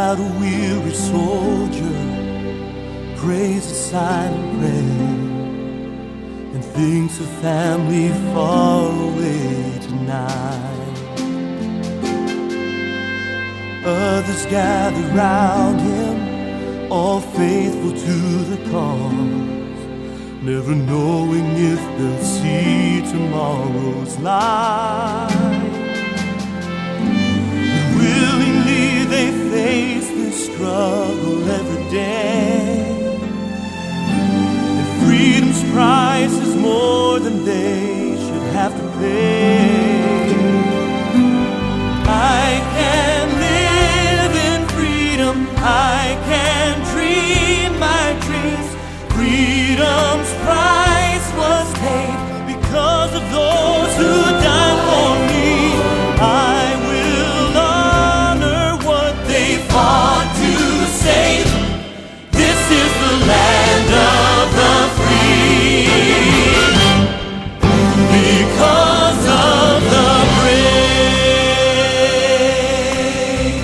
out a weary soldier prays a silent prayer and thinks of family far away tonight. Others gather round him, all faithful to the cause, never knowing if they'll see tomorrow's light. But willingly they face this struggle every day, and freedom's price is more than they should have to pay. I can live in freedom, I can dream my dreams. Freedom's price was paid because of those who died for me. I will honor what they fought to save. This is the land of the free, because of the brave.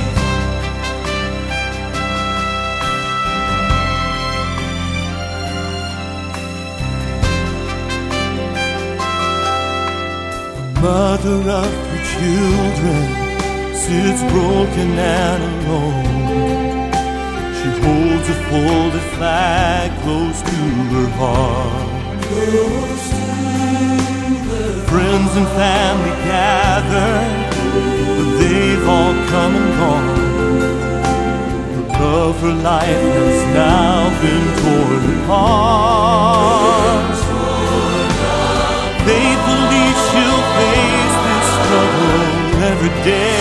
Mother of her children sits broken and alone. She holds a folded flag close to her heart. Friends and family gather, but they've all come and gone. The love for life has now been torn apart. Faithfully she'll face this struggle every day.